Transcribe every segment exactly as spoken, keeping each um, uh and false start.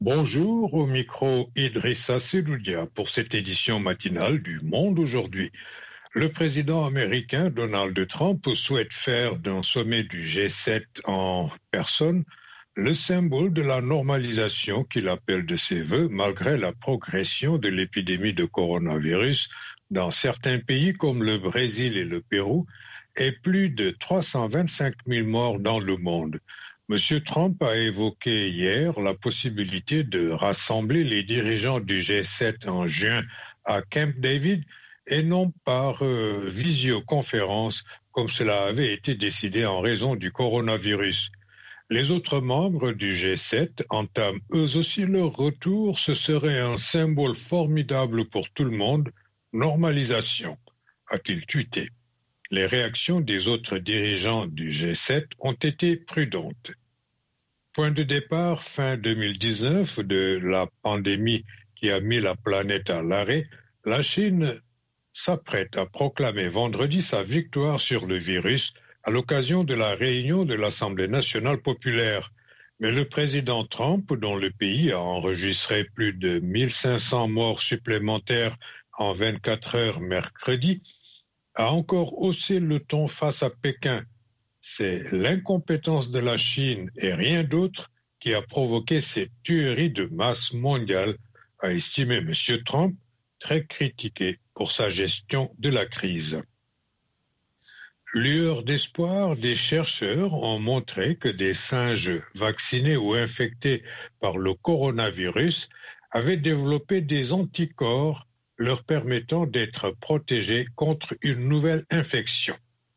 Bonjour, au micro Idrissa Seloudia pour cette édition matinale du Monde aujourd'hui. Le président américain Donald Trump souhaite faire d'un sommet du G sept en personne le symbole de la normalisation qu'il appelle de ses vœux malgré la progression de l'épidémie de coronavirus dans certains pays comme le Brésil et le Pérou et plus de trois cent vingt-cinq mille morts dans le monde. Monsieur Trump a évoqué hier la possibilité de rassembler les dirigeants du G sept en juin à Camp David et non par euh, visioconférence comme cela avait été décidé en raison du coronavirus. Les autres membres du G sept entament eux aussi leur retour. Ce serait un symbole formidable pour tout le monde. Normalisation, a-t-il tweeté. Les réactions des autres dirigeants du G sept ont été prudentes. Point de départ fin deux mille dix-neuf de la pandémie qui a mis la planète à l'arrêt, la Chine s'apprête à proclamer vendredi sa victoire sur le virus à l'occasion de la réunion de l'Assemblée nationale populaire. Mais le président Trump, dont le pays a enregistré plus de mille cinq cents morts supplémentaires en vingt-quatre heures mercredi, a encore haussé le ton face à Pékin. C'est l'incompétence de la Chine et rien d'autre qui a provoqué cette tuerie de masse mondiale, a estimé M. Trump, très critiqué pour sa gestion de la crise. Lueur d'espoir, des chercheurs ont montré que des singes vaccinés ou infectés par le coronavirus avaient développé des anticorps leur permettant d'être protégés contre une nouvelle infection.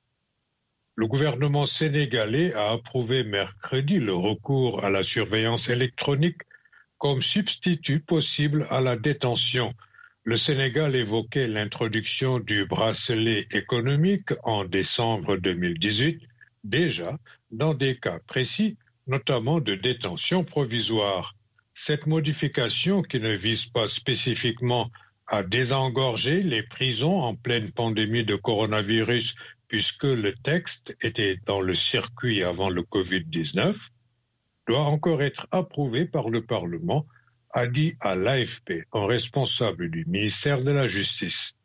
Le gouvernement sénégalais a approuvé mercredi le recours à la surveillance électronique comme substitut possible à la détention. Le Sénégal évoquait l'introduction du bracelet économique en décembre deux mille dix-huit, déjà dans des cas précis, notamment de détention provisoire. Cette modification, qui ne vise pas spécifiquement à désengorger les prisons en pleine pandémie de coronavirus, puisque le texte était dans le circuit avant le covid dix-neuf, doit encore être approuvé par le Parlement, a dit à l'A F P un responsable du ministère de la Justice.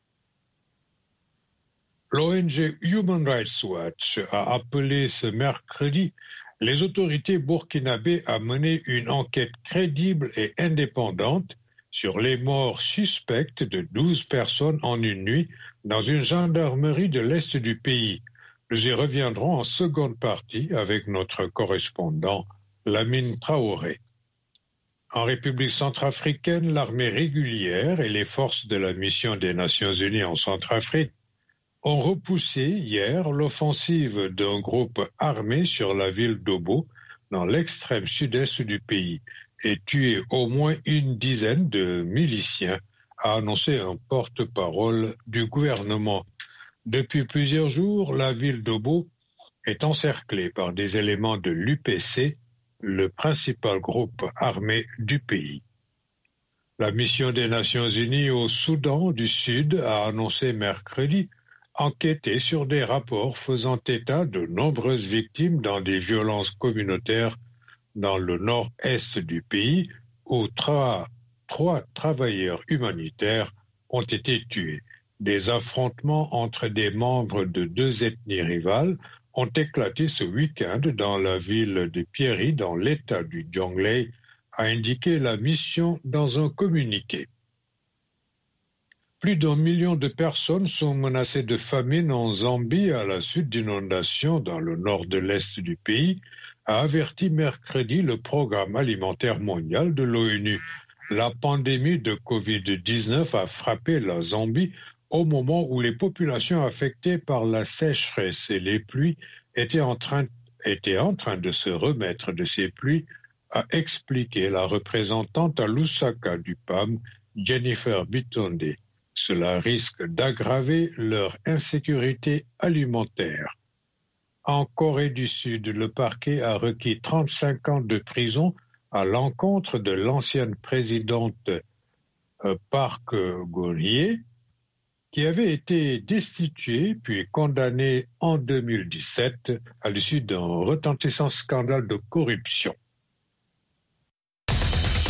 L'O N G Human Rights Watch a appelé ce mercredi les autorités burkinabées à mener une enquête crédible et indépendante sur les morts suspectes de douze personnes en une nuit dans une gendarmerie de l'Est du pays. Nous y reviendrons en seconde partie avec notre correspondant Lamine Traoré. En République centrafricaine, l'armée régulière et les forces de la mission des Nations Unies en Centrafrique ont repoussé hier l'offensive d'un groupe armé sur la ville d'Obo, dans l'extrême sud-est du pays, et tué au moins une dizaine de miliciens, a annoncé un porte-parole du gouvernement. Depuis plusieurs jours, la ville d'Obo est encerclée par des éléments de l'U P C, le principal groupe armé du pays. La mission des Nations Unies au Soudan du Sud a annoncé mercredi enquêter sur des rapports faisant état de nombreuses victimes dans des violences communautaires dans le nord-est du pays où trois, trois travailleurs humanitaires ont été tués. Des affrontements entre des membres de deux ethnies rivales ont éclaté ce week-end dans la ville de Pieri, dans l'état du Jonglei, a indiqué la mission dans un communiqué. Plus d'un million de personnes sont menacées de famine en Zambie à la suite d'inondations dans le nord de l'est du pays, a averti mercredi le Programme alimentaire mondial de l'ONU. La pandémie de covid dix-neuf a frappé la Zambie au moment où les populations affectées par la sécheresse et les pluies étaient en train, étaient en train de se remettre de ces pluies, a expliqué la représentante à Lusaka du P A M, Jennifer Bitonde. Cela risque d'aggraver leur insécurité alimentaire. En Corée du Sud, le parquet a requis trente-cinq ans de prison à l'encontre de l'ancienne présidente euh, Park Geun-hye, qui avait été destituée puis condamnée en deux mille dix-sept à l'issue d'un retentissant scandale de corruption.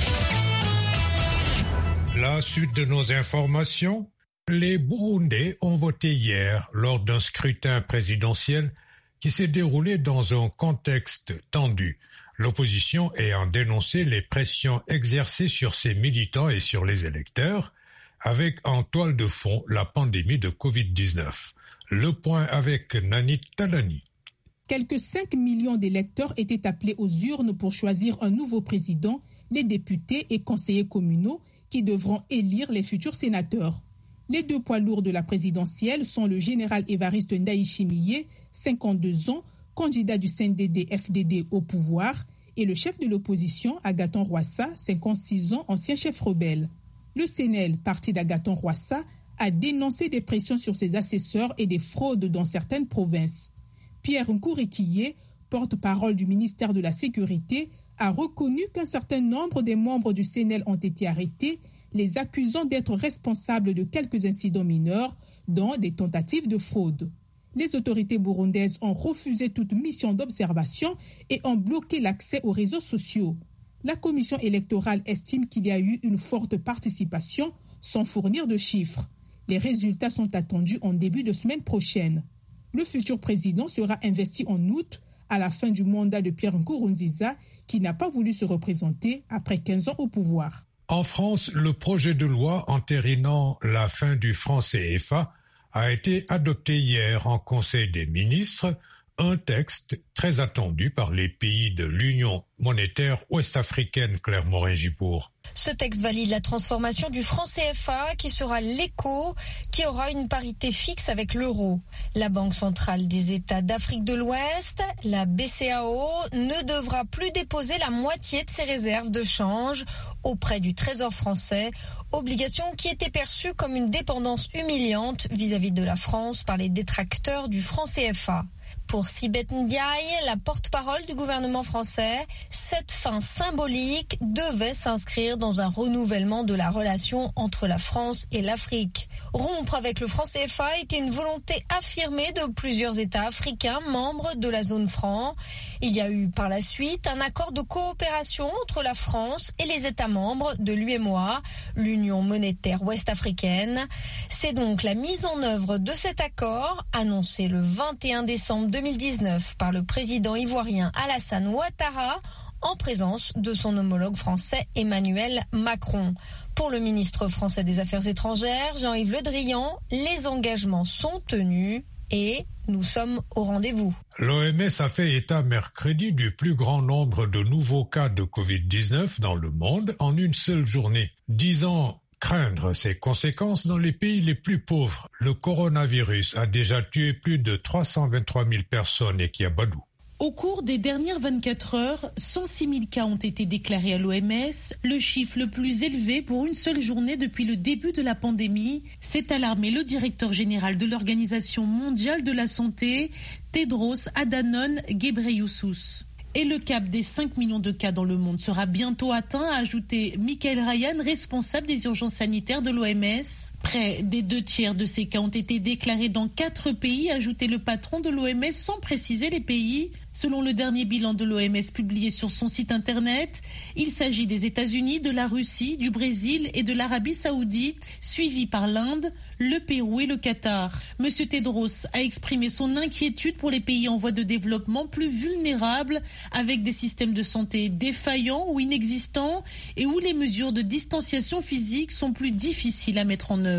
La suite de nos informations. Les Burundais ont voté hier lors d'un scrutin présidentiel qui s'est déroulé dans un contexte tendu. L'opposition ayant dénoncé les pressions exercées sur ses militants et sur les électeurs, avec en toile de fond la pandémie de covid dix-neuf. Le point avec Nanit Talani. Quelques cinq millions d'électeurs étaient appelés aux urnes pour choisir un nouveau président, les députés et conseillers communaux qui devront élire les futurs sénateurs. Les deux poids lourds de la présidentielle sont le général Évariste Ndayishimiye, cinquante-deux ans, candidat du C N D D F D D au pouvoir, et le chef de l'opposition, Agathon Rwasa, cinquante-six ans, ancien chef rebelle. Le C N L, parti d'Agathon Rwasa, a dénoncé des pressions sur ses assesseurs et des fraudes dans certaines provinces. Pierre Nkourikiye, porte-parole du ministère de la Sécurité, a reconnu qu'un certain nombre des membres du C N L ont été arrêtés, les accusant d'être responsables de quelques incidents mineurs, dont des tentatives de fraude. Les autorités burundaises ont refusé toute mission d'observation et ont bloqué l'accès aux réseaux sociaux. La commission électorale estime qu'il y a eu une forte participation sans fournir de chiffres. Les résultats sont attendus en début de semaine prochaine. Le futur président sera investi en août, à la fin du mandat de Pierre Nkurunziza, qui n'a pas voulu se représenter après quinze ans au pouvoir. En France, le projet de loi entérinant la fin du franc C F A a été adopté hier en Conseil des ministres, un texte très attendu par les pays de l'Union monétaire ouest-africaine, Claire Morin-Gibourg. Ce texte valide la transformation du franc C F A qui sera l'éco, qui aura une parité fixe avec l'euro. La Banque centrale des États d'Afrique de l'Ouest, la B C A O, ne devra plus déposer la moitié de ses réserves de change auprès du Trésor français, obligation qui était perçue comme une dépendance humiliante vis-à-vis de la France par les détracteurs du franc C F A. Pour Sibeth Ndiaye, la porte-parole du gouvernement français, cette fin symbolique devait s'inscrire dans un renouvellement de la relation entre la France et l'Afrique. Rompre avec le franc C F A était une volonté affirmée de plusieurs États africains membres de la zone franc. Il y a eu par la suite un accord de coopération entre la France et les États membres de l'U M O A, l'Union monétaire ouest-africaine. C'est donc la mise en œuvre de cet accord, annoncé le vingt et un décembre deux mille dix-neuf par le président ivoirien Alassane Ouattara, en présence de son homologue français Emmanuel Macron. Pour le ministre français des Affaires étrangères, Jean-Yves Le Drian, les engagements sont tenus et nous sommes au rendez-vous. L'O M S a fait état mercredi du plus grand nombre de nouveaux cas de covid dix-neuf dans le monde en une seule journée, disant craindre ses conséquences dans les pays les plus pauvres. Le coronavirus a déjà tué plus de trois cent vingt-trois mille personnes et Kiabadou. Au cours des dernières vingt-quatre heures, cent six mille cas ont été déclarés à l'O M S, le chiffre le plus élevé pour une seule journée depuis le début de la pandémie, s'est alarmé le directeur général de l'Organisation mondiale de la santé, Tedros Adhanom Ghebreyesus. Et le cap des cinq millions de cas dans le monde sera bientôt atteint, a ajouté Michael Ryan, responsable des urgences sanitaires de l'O M S. Près des deux tiers de ces cas ont été déclarés dans quatre pays, a ajouté le patron de l'O M S sans préciser les pays. Selon le dernier bilan de l'O M S publié sur son site internet, il s'agit des États-Unis, de la Russie, du Brésil et de l'Arabie saoudite, suivis par l'Inde, le Pérou et le Qatar. Monsieur Tedros a exprimé son inquiétude pour les pays en voie de développement plus vulnérables, avec des systèmes de santé défaillants ou inexistants et où les mesures de distanciation physique sont plus difficiles à mettre en œuvre.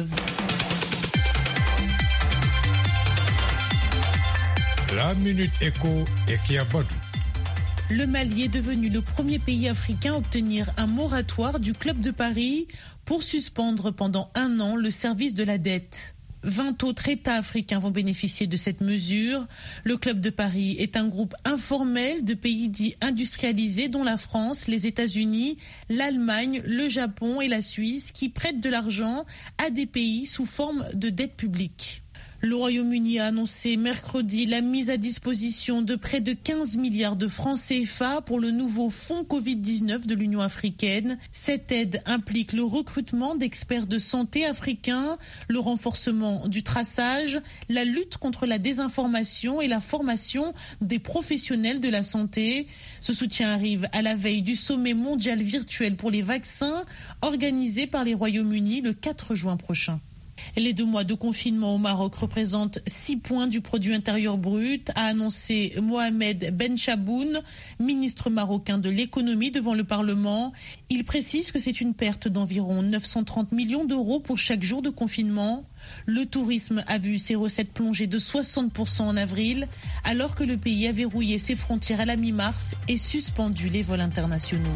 La Minute Éco et Kiabadou. Le Mali est devenu le premier pays africain à obtenir un moratoire du Club de Paris pour suspendre pendant un an le service de la dette. vingt autres États africains vont bénéficier de cette mesure. Le Club de Paris est un groupe informel de pays dits industrialisés dont la France, les États-Unis, l'Allemagne, le Japon et la Suisse qui prêtent de l'argent à des pays sous forme de dette publique. Le Royaume-Uni a annoncé mercredi la mise à disposition de près de quinze milliards de francs C F A pour le nouveau fonds covid dix-neuf de l'Union africaine. Cette aide implique le recrutement d'experts de santé africains, le renforcement du traçage, la lutte contre la désinformation et la formation des professionnels de la santé. Ce soutien arrive à la veille du sommet mondial virtuel pour les vaccins organisé par les Royaumes-Unis le quatre juin prochain. Les deux mois de confinement au Maroc représentent six points du produit intérieur brut, a annoncé Mohamed Ben Chaboun, ministre marocain de l'économie devant le Parlement. Il précise que c'est une perte d'environ neuf cent trente millions d'euros pour chaque jour de confinement. Le tourisme a vu ses recettes plonger de soixante pour cent en avril, alors que le pays a verrouillé ses frontières à la mi-mars et suspendu les vols internationaux.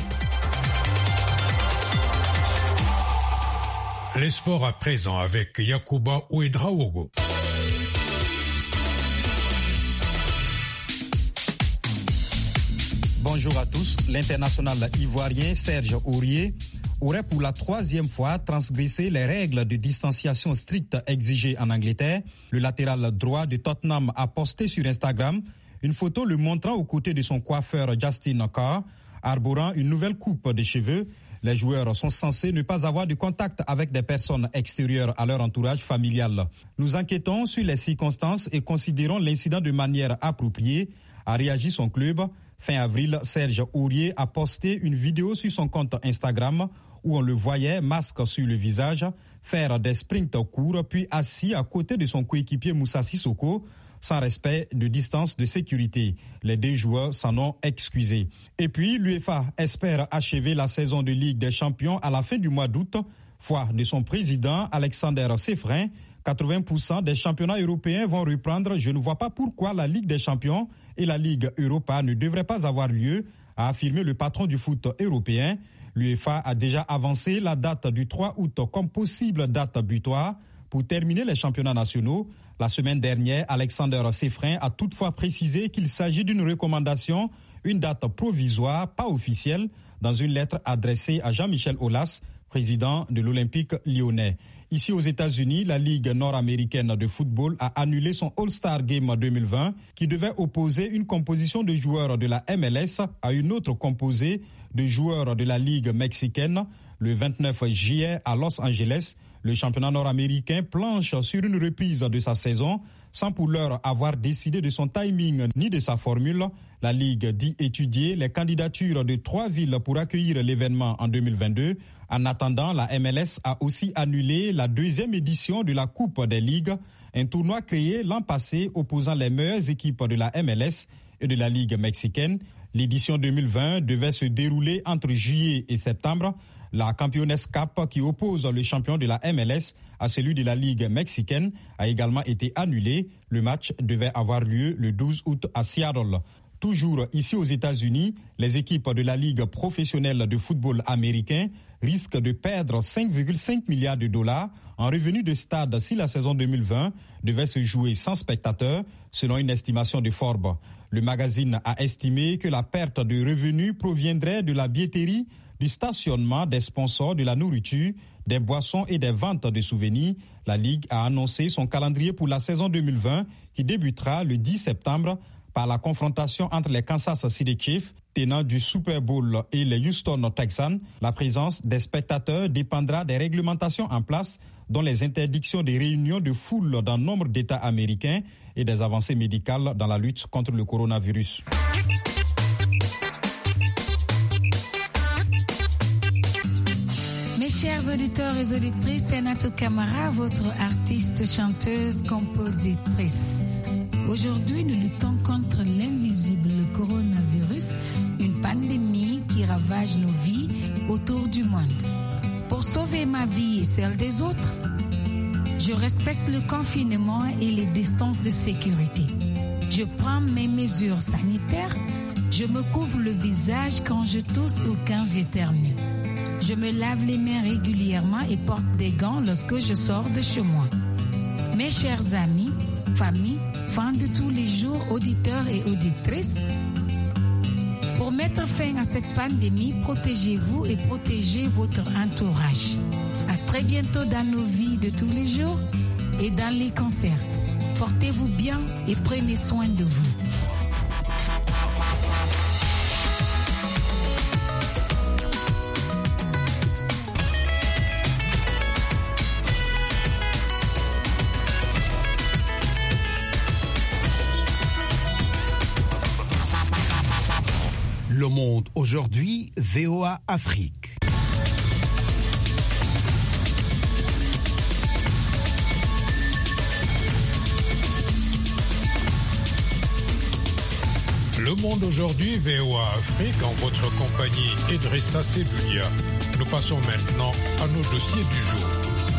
Les sports à présent avec Yacouba Ouedraogo. Bonjour à tous. L'international ivoirien Serge Aurier aurait pour la troisième fois transgressé les règles de distanciation strictes exigées en Angleterre. Le latéral droit de Tottenham a posté sur Instagram une photo le montrant aux côtés de son coiffeur Justin Carr, arborant une nouvelle coupe de cheveux. Les joueurs sont censés ne pas avoir de contact avec des personnes extérieures à leur entourage familial. Nous enquêtons sur les circonstances et considérons l'incident de manière appropriée, a réagi son club. Fin avril, Serge Aurier a posté une vidéo sur son compte Instagram où on le voyait, masque sur le visage, faire des sprints courts puis assis à côté de son coéquipier Moussa Sissoko, sans respect de distance de sécurité. Les deux joueurs s'en ont excusés. Et puis, l'UEFA espère achever la saison de Ligue des Champions à la fin du mois d'août. Foi de son président, Alexander Séfrin, quatre-vingts pour cent des championnats européens vont reprendre. Je ne vois pas pourquoi la Ligue des Champions et la Ligue Europa ne devraient pas avoir lieu, a affirmé le patron du foot européen. L'UEFA a déjà avancé la date du trois août comme possible date butoir pour terminer les championnats nationaux. La semaine dernière, Alexander Séfrin a toutefois précisé qu'il s'agit d'une recommandation, une date provisoire, pas officielle, dans une lettre adressée à Jean-Michel Aulas, président de l'Olympique lyonnais. Ici aux États-Unis, la Ligue nord-américaine de football a annulé son All-Star Game deux mille vingt qui devait opposer une composition de joueurs de la M L S à une autre composée de joueurs de la Ligue mexicaine. Le vingt-neuf juillet à Los Angeles, le championnat nord-américain planche sur une reprise de sa saison sans pour l'heure avoir décidé de son timing ni de sa formule. La Ligue dit étudier les candidatures de trois villes pour accueillir l'événement en deux mille vingt-deux. En attendant, la M L S a aussi annulé la deuxième édition de la Coupe des Ligues, un tournoi créé l'an passé opposant les meilleures équipes de la M L S et de la Ligue mexicaine. L'édition deux mille vingt devait se dérouler entre juillet et septembre. La Campeones Cup, qui oppose le champion de la M L S à celui de la Ligue mexicaine, a également été annulée. Le match devait avoir lieu le douze août à Seattle. Toujours ici aux États-Unis, les équipes de la Ligue professionnelle de football américain risquent de perdre cinq virgule cinq milliards de dollars en revenus de stade si la saison deux mille vingt devait se jouer sans spectateurs, selon une estimation de Forbes. Le magazine a estimé que la perte de revenus proviendrait de la billetterie, du stationnement, des sponsors, de la nourriture, des boissons et des ventes de souvenirs. La Ligue a annoncé son calendrier pour la saison deux mille vingt qui débutera le dix septembre par la confrontation entre les Kansas City Chiefs, tenants du Super Bowl, et les Houston Texans. La présence des spectateurs dépendra des réglementations en place, dont les interdictions des réunions de foule dans nombre d'États américains et des avancées médicales dans la lutte contre le coronavirus. Mes chers auditeurs et auditrices, c'est Natou Camara, votre artiste, chanteuse, compositrice. Aujourd'hui, nous luttons contre l'invisible coronavirus, une pandémie qui ravage nos vies autour du monde. Pour sauver ma vie et celle des autres, je respecte le confinement et les distances de sécurité. Je prends mes mesures sanitaires, je me couvre le visage quand je tousse ou quand j'éternue. Je me lave les mains régulièrement et porte des gants lorsque je sors de chez moi. Mes chers amis, famille, fans de tous les jours, auditeurs et auditrices, pour mettre fin à cette pandémie, protégez-vous et protégez votre entourage. À très bientôt dans nos vies de tous les jours et dans les concerts. portez-vous bien et prenez soin de vous. Le Monde aujourd'hui, V O A Afrique. Le Monde aujourd'hui, V O A Afrique, en votre compagnie Idrissa Seloudia. Nous passons maintenant à nos dossiers du jour.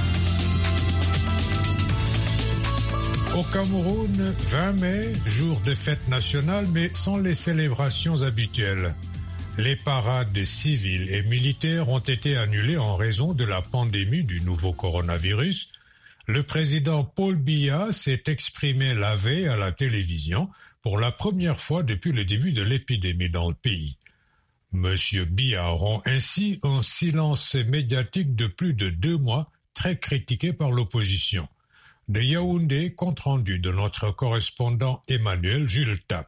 Au Cameroun, vingt mai, jour de fête nationale, mais sans les célébrations habituelles. Les parades civiles et militaires ont été annulées en raison de la pandémie du nouveau coronavirus. Le président Paul Biya s'est exprimé la veille à la télévision pour la première fois depuis le début de l'épidémie dans le pays. Monsieur Biya rompt ainsi un silence médiatique de plus de deux mois, très critiqué par l'opposition. De Yaoundé, compte rendu de notre correspondant Emmanuel Jules Tap.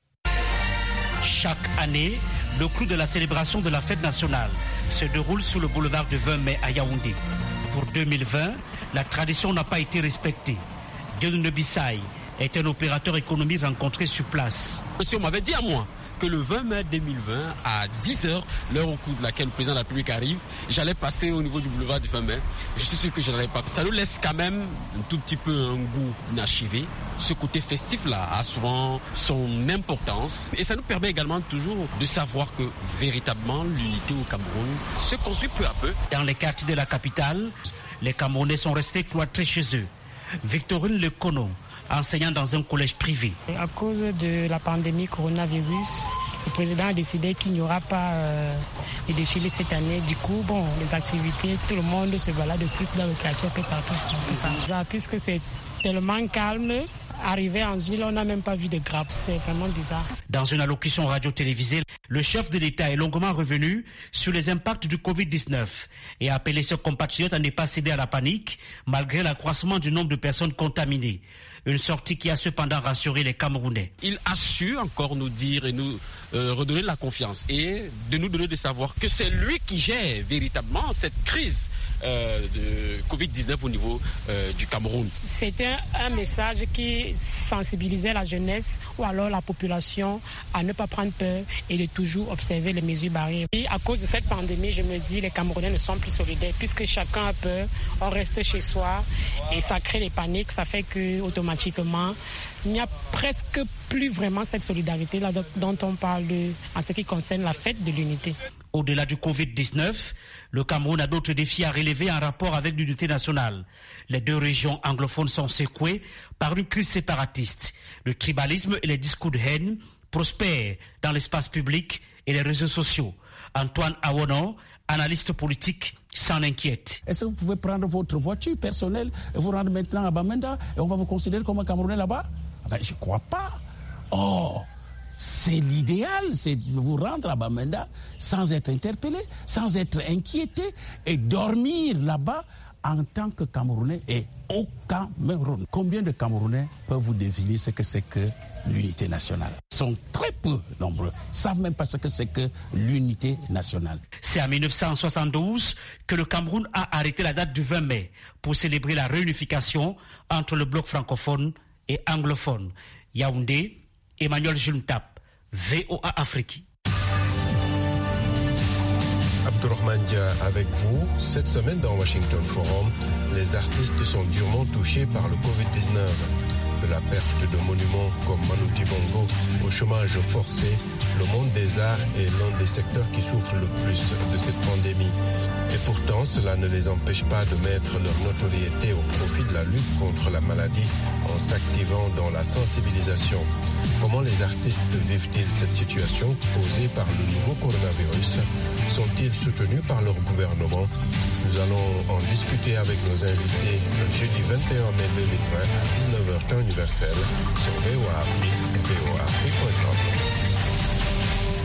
Chaque année, le clou de la célébration de la fête nationale se déroule sur le boulevard du vingt mai à Yaoundé. Pour deux mille vingt, la tradition n'a pas été respectée. Dieudonné Bissaï est un opérateur économique rencontré sur place. Monsieur m'avait dit à moi que le vingt mai deux mille vingt, à dix heures, l'heure au cours de laquelle le président de la République arrive, j'allais passer au niveau du boulevard du vingt mai. Je suis sûr que je n'allais pas. Ça nous laisse quand même un tout petit peu un goût inachevé. Ce côté festif-là a souvent son importance. Et ça nous permet également toujours de savoir que véritablement l'unité au Cameroun se construit peu à peu. Dans les quartiers de la capitale, les Camerounais sont restés cloîtrés chez eux. Victorine Lecono, enseignant dans un collège privé. À cause de la pandémie coronavirus, le président a décidé qu'il n'y aura pas euh, de défilé cette année. Du coup, bon, les activités, tout le monde se balade aussi dans le quartier, un peu partout. Ça. Puisque c'est tellement calme, arrivé en ville, on n'a même pas vu de grappes. C'est vraiment bizarre. Dans une allocution radio-télévisée, le chef de l'État est longuement revenu sur les impacts du covid dix-neuf et a appelé ses compatriotes à ne pas céder à la panique malgré l'accroissement du nombre de personnes contaminées. Une sortie qui a cependant rassuré les Camerounais. Il a su encore nous dire et nous euh, redonner de la confiance et de nous donner de savoir que c'est lui qui gère véritablement cette crise euh, de covid dix-neuf au niveau euh, du Cameroun. C'était un, un message qui sensibilisait la jeunesse ou alors la population à ne pas prendre peur et de toujours observer les mesures barrières. Et à cause de cette pandémie, je me dis les Camerounais ne sont plus solidaires puisque chacun a peur, on reste chez soi et ça crée des paniques, ça fait que automatiquement il n'y a presque plus vraiment cette solidarité-là dont on parle en ce qui concerne la fête de l'unité. Au-delà du covid dix-neuf, le Cameroun a d'autres défis à relever en rapport avec l'unité nationale. Les deux régions anglophones sont secouées par une crise séparatiste. Le tribalisme et les discours de haine prospèrent dans l'espace public et les réseaux sociaux. Antoine Awono, analyste politique, s'en inquiète. Est-ce que vous pouvez prendre votre voiture personnelle et vous rendre maintenant à Bamenda et on va vous considérer comme un Camerounais là-bas? Ben, je ne crois pas. Oh, c'est l'idéal, c'est de vous rendre à Bamenda sans être interpellé, sans être inquiété et dormir là-bas en tant que Camerounais et au Cameroun. Combien de Camerounais peuvent vous deviner ce que c'est que l'unité nationale? Ils sont très peu nombreux, ne savent même pas ce que c'est que l'unité nationale. C'est en mille neuf cent soixante-douze que le Cameroun a arrêté la date du vingt mai pour célébrer la réunification entre le bloc francophone et anglophone. Yaoundé, Emmanuel Jules Tap, V O A Afrique. Abdourahmane Dia avec vous. Cette semaine dans Washington Forum, les artistes sont durement touchés par le covid dix-neuf. De la perte de monuments comme Manu Dibango au chômage forcé, le monde des arts est l'un des secteurs qui souffre le plus de cette pandémie. Et pourtant, cela ne les empêche pas de mettre leur notoriété au profit de la lutte contre la maladie en s'activant dans la sensibilisation. Comment les artistes vivent-ils cette situation posée par le nouveau coronavirus? Sont-ils soutenus par leur gouvernement? Nous allons en discuter avec nos invités le jeudi vingt et un mai deux mille vingt à dix-neuf heures temps universel sur V O A Afrique et V O A Afrique point com.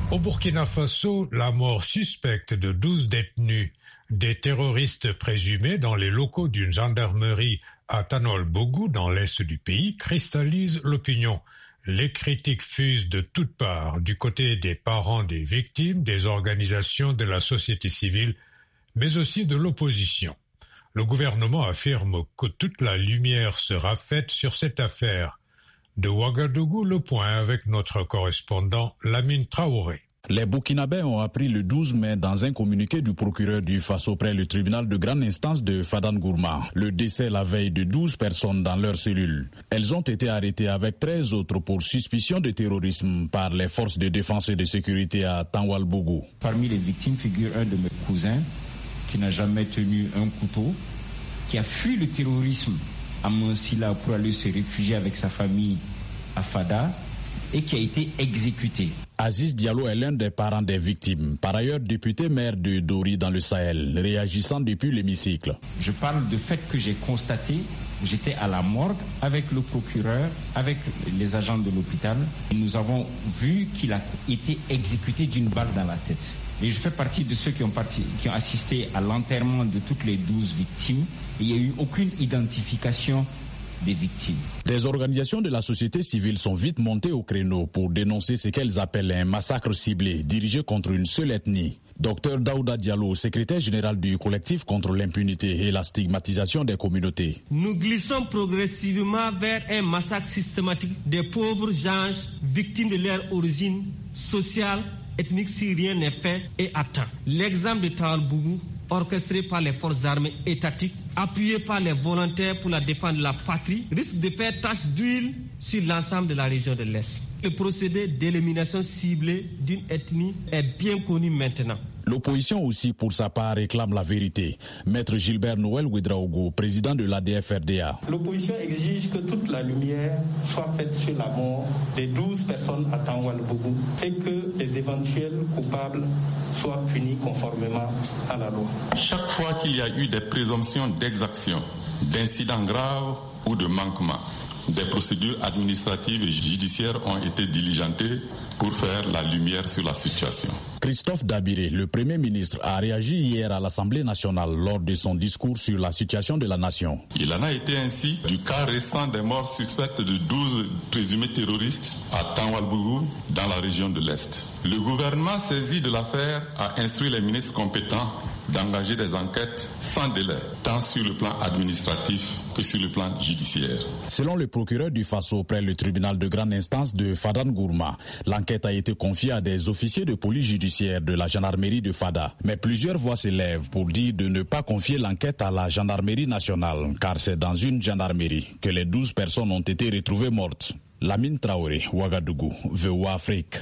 Au Burkina Faso, la mort suspecte de douze détenus, des terroristes présumés dans les locaux d'une gendarmerie à Tanol-Bougou, dans l'est du pays, cristallise l'opinion. Les critiques fusent de toutes parts, du côté des parents des victimes, des organisations de la société civile, mais aussi de l'opposition. Le gouvernement affirme que toute la lumière sera faite sur cette affaire. De Ouagadougou, le point avec notre correspondant Lamine Traoré. Les Burkinabés ont appris le douze mai dans un communiqué du procureur du Faso près le tribunal de grande instance de Fadane-Gourma le décès la veille de douze personnes dans leur cellule. Elles ont été arrêtées avec treize autres pour suspicion de terrorisme par les forces de défense et de sécurité à Tanwal-Bougou. Parmi les victimes figure un de mes cousins qui n'a jamais tenu un couteau, qui a fui le terrorisme à Monsila pour aller se réfugier avec sa famille à Fada et qui a été exécuté. Aziz Diallo est l'un des parents des victimes, par ailleurs député maire de Dori dans le Sahel, réagissant depuis l'hémicycle. Je parle du fait que j'ai constaté, j'étais à la morgue avec le procureur, avec les agents de l'hôpital, et nous avons vu qu'il a été exécuté d'une balle dans la tête. Et je fais partie de ceux qui ont, parti, qui ont assisté à l'enterrement de toutes les douze victimes. Et il n'y a eu aucune identification des victimes. Des organisations de la société civile sont vite montées au créneau pour dénoncer ce qu'elles appellent un massacre ciblé dirigé contre une seule ethnie. Docteur Daouda Diallo, secrétaire général du collectif contre l'impunité et la stigmatisation des communautés. Nous glissons progressivement vers un massacre systématique des pauvres gens victimes de leur origine sociale, ethnique si rien n'est fait et à temps. L'exemple de Tanwal-Bougou, orchestré par les forces armées étatiques, appuyé par les volontaires pour la défense de la patrie, risque de faire tache d'huile sur l'ensemble de la région de l'Est. Le procédé d'élimination ciblée d'une ethnie est bien connu maintenant. L'opposition aussi, pour sa part, réclame la vérité. Maître Gilbert Noël Ouedraogo, président de l'A D F R D A. L'opposition exige que toute la lumière soit faite sur la mort des douze personnes à Tanwal-Bougou et que les éventuels coupables soient punis conformément à la loi. Chaque fois qu'il y a eu des présomptions d'exaction, d'incidents graves ou de manquements, des procédures administratives et judiciaires ont été diligentées pour faire la lumière sur la situation. Christophe Dabiré, le Premier ministre, a réagi hier à l'Assemblée nationale lors de son discours sur la situation de la nation. Il en a été ainsi du cas récent des morts suspectes de douze présumés terroristes à Tanwal-Bougou dans la région de l'Est. Le gouvernement saisi de l'affaire a instruit les ministres compétents d'engager des enquêtes sans délai, tant sur le plan administratif que sur le plan judiciaire. Selon le procureur du Faso près le tribunal de grande instance de Fadane-Gourma, l'enquête a été confiée à des officiers de police judiciaire de la gendarmerie de Fada. Mais plusieurs voix s'élèvent pour dire de ne pas confier l'enquête à la gendarmerie nationale, car c'est dans une gendarmerie que les douze personnes ont été retrouvées mortes. Lamine Traoré, Ouagadougou, V O A Afrique.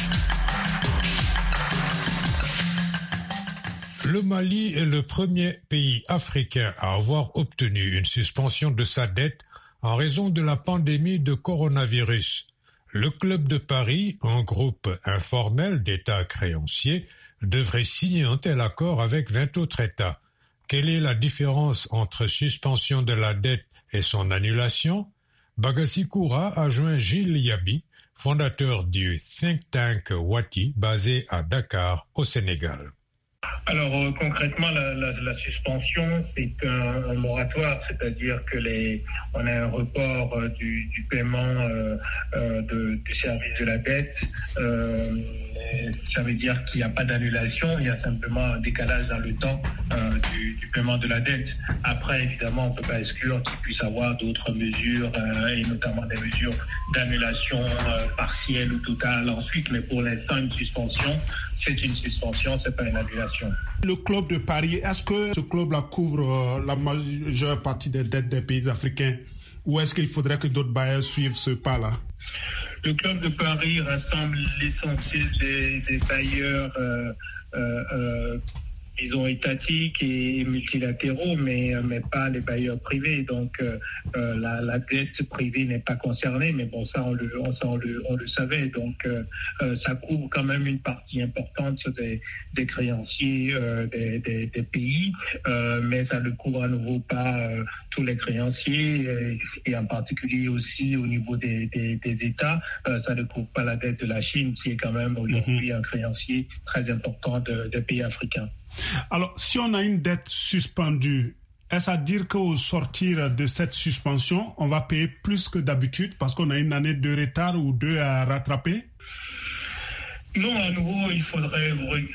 Le Mali est le premier pays africain à avoir obtenu une suspension de sa dette en raison de la pandémie de coronavirus. Le Club de Paris, un groupe informel d'États créanciers, devrait signer un tel accord avec vingt autres États. Quelle est la différence entre suspension de la dette et son annulation? Bagassi Koura a joint Gilles Yabi, fondateur du think tank Wati, basé à Dakar, au Sénégal. Alors euh, concrètement, la, la, la suspension, c'est un, un moratoire, c'est-à-dire que les, on a un report euh, du, du paiement euh, euh, de, du service de la dette. Euh, ça veut dire qu'il n'y a pas d'annulation, il y a simplement un décalage dans le temps euh, du, du paiement de la dette. Après, évidemment, on ne peut pas exclure qu'il puisse y avoir d'autres mesures, euh, et notamment des mesures d'annulation euh, partielle ou totale ensuite, mais pour l'instant, une suspension, c'est une suspension, c'est pas une annulation. Le Club de Paris, est-ce que ce club-là couvre euh, la majeure partie des dettes des pays africains ou est-ce qu'il faudrait que d'autres bailleurs suivent ce pas-là? Le Club de Paris rassemble l'essentiel des, des bailleurs euh, euh, euh, disons, étatiques et multilatéraux, mais, mais pas les bailleurs privés. Donc, euh, euh, la, la dette privée n'est pas concernée, mais bon, ça, on le, on, ça, on le, on le savait. Donc, euh, euh, ça couvre quand même une partie importante des, des créanciers euh, des, des, des pays, euh, mais ça ne couvre à nouveau pas euh, tous les créanciers, et, et en particulier aussi au niveau des, des, des États, euh, ça ne couvre pas la dette de la Chine, qui est quand même aujourd'hui un créancier très important de, des pays africains. Alors, si on a une dette suspendue, est-ce à dire qu'au sortir de cette suspension, on va payer plus que d'habitude parce qu'on a une année de retard ou deux à rattraper? Non, à nouveau, il faudrait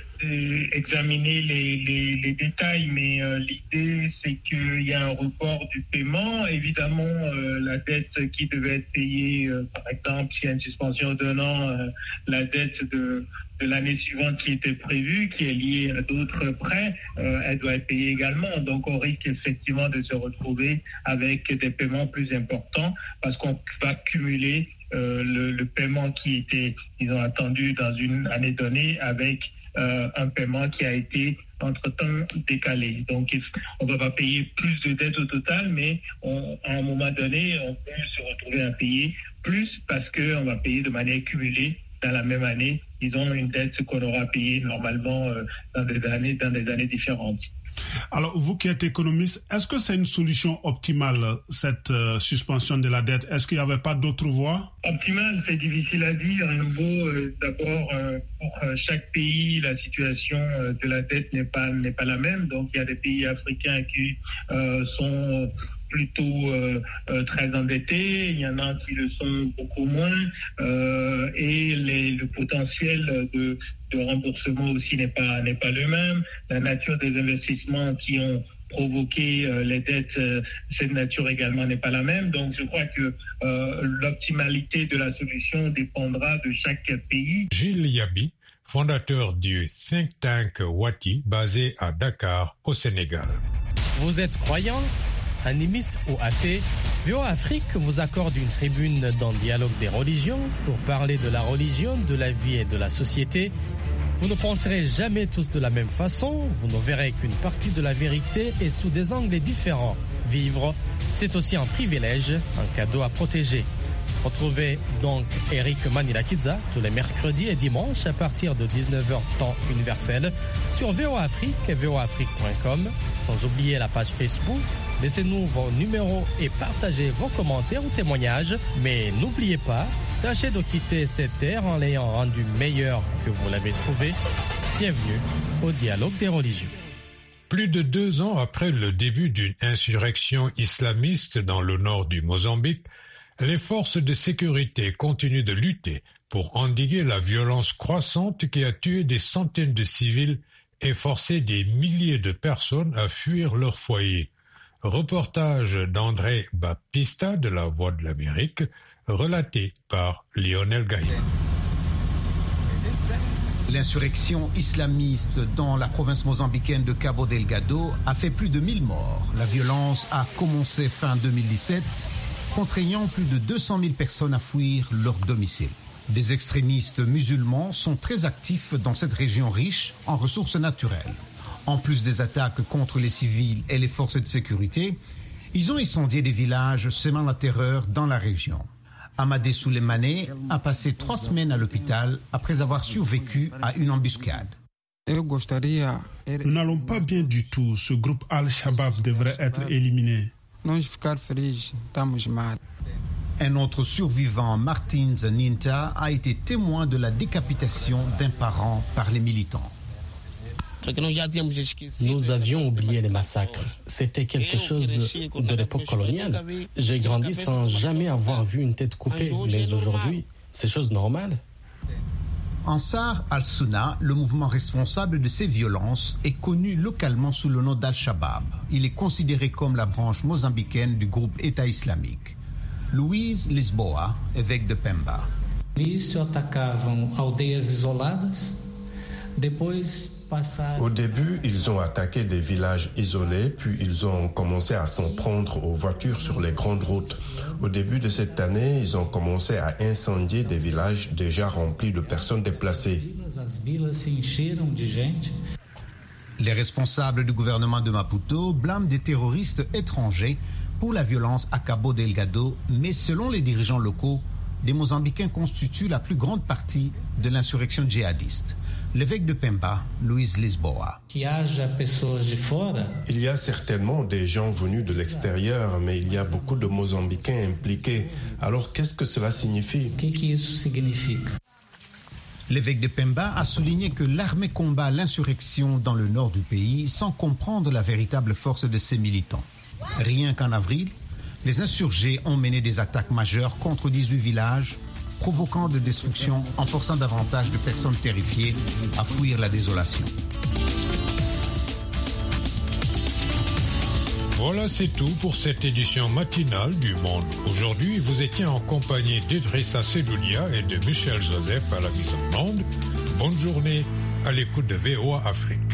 examiner les, les, les détails, mais euh, l'idée, c'est qu'il y a un report du paiement. Évidemment, euh, la dette qui devait être payée, euh, par exemple, s'il y a une suspension d'un an, euh, la dette de, de l'année suivante qui était prévue, qui est liée à d'autres prêts, euh, elle doit être payée également. Donc, on risque effectivement de se retrouver avec des paiements plus importants parce qu'on va cumuler Euh, le, le paiement qui était, disons, attendu dans une année donnée avec euh, un paiement qui a été entre-temps décalé. Donc, on ne va pas payer plus de dettes au total, mais on, à un moment donné, on peut se retrouver à payer plus parce qu'on va payer de manière cumulée dans la même année, disons, une dette qu'on aura payée normalement euh, dans des années, dans des années différentes. Alors, vous qui êtes économiste, est-ce que c'est une solution optimale, cette euh, suspension de la dette? Est-ce qu'il n'y avait pas d'autre voie? Optimale, c'est difficile à dire. À nouveau, euh, d'abord, euh, pour euh, chaque pays, la situation euh, de la dette n'est pas, n'est pas la même. Donc, il y a des pays africains qui euh, sont plutôt euh, euh, très endettés, il y en a qui le sont beaucoup moins, euh, et les, le potentiel de, de remboursement aussi n'est pas, n'est pas le même. La nature des investissements qui ont provoqué euh, les dettes, euh, cette nature également n'est pas la même. Donc je crois que euh, l'optimalité de la solution dépendra de chaque pays. Gilles Yabi, fondateur du think tank Wati, basé à Dakar, au Sénégal. Vous êtes croyant, animiste ou athée, V O A Afrique vous accorde une tribune dans le dialogue des religions pour parler de la religion, de la vie et de la société. Vous ne penserez jamais tous de la même façon, vous ne verrez qu'une partie de la vérité et sous des angles différents. Vivre, c'est aussi un privilège, un cadeau à protéger. Retrouvez donc Eric Manilakidza tous les mercredis et dimanches à partir de dix-neuf heures temps universel sur V O A Afrique et V O A Afrique point com, sans oublier la page Facebook. Laissez-nous vos numéros et partagez vos commentaires ou témoignages. Mais n'oubliez pas, tâchez de quitter cette terre en l'ayant rendue meilleure que vous l'avez trouvée. Bienvenue au dialogue des religions. Plus de deux ans après le début d'une insurrection islamiste dans le nord du Mozambique, les forces de sécurité continuent de lutter pour endiguer la violence croissante qui a tué des centaines de civils et forcé des milliers de personnes à fuir leur foyer. Reportage d'André Baptista de la Voix de l'Amérique, relaté par Lionel Gaillard. L'insurrection islamiste dans la province mozambicaine de Cabo Delgado a fait plus de mille morts. La violence a commencé fin deux mille dix-sept, contraignant plus de deux cent mille personnes à fuir leur domicile. Des extrémistes musulmans sont très actifs dans cette région riche en ressources naturelles. En plus des attaques contre les civils et les forces de sécurité, ils ont incendié des villages semant la terreur dans la région. Amadé Souleymane a passé trois semaines à l'hôpital après avoir survécu à une embuscade. Nous n'allons pas bien du tout. Ce groupe Al-Shabaab devrait être éliminé. Un autre survivant, Martins Ninta, a été témoin de la décapitation d'un parent par les militants. Nous avions oublié les massacres. C'était quelque chose de l'époque coloniale. J'ai grandi sans jamais avoir vu une tête coupée, mais aujourd'hui, c'est chose normale. Ansar al-Sunna, le mouvement responsable de ces violences, est connu localement sous le nom d'Al-Shabaab. Il est considéré comme la branche mozambicaine du groupe État islamique. Luiz Lisboa, évêque de Pemba. Au début, ils ont attaqué des villages isolés, puis ils ont commencé à s'en prendre aux voitures sur les grandes routes. Au début de cette année, ils ont commencé à incendier des villages déjà remplis de personnes déplacées. Les responsables du gouvernement de Maputo blâment des terroristes étrangers pour la violence à Cabo Delgado, mais selon les dirigeants locaux, les Mozambicains constituent la plus grande partie de l'insurrection djihadiste. L'évêque de Pemba, Luis Lisboa. Il y a certainement des gens venus de l'extérieur, mais il y a beaucoup de Mozambicains impliqués. Alors qu'est-ce que cela signifie? L'évêque de Pemba a souligné que l'armée combat l'insurrection dans le nord du pays sans comprendre la véritable force de ses militants. Rien qu'en avril, les insurgés ont mené des attaques majeures contre dix-huit villages, provoquant de destruction en forçant davantage de personnes terrifiées à fuir la désolation. Voilà, c'est tout pour cette édition matinale du Monde. Aujourd'hui, vous étiez en compagnie d'Idrissa Sedoulia et de Michel Joseph à la mise en onde. Bonne journée à l'écoute de V O A Afrique.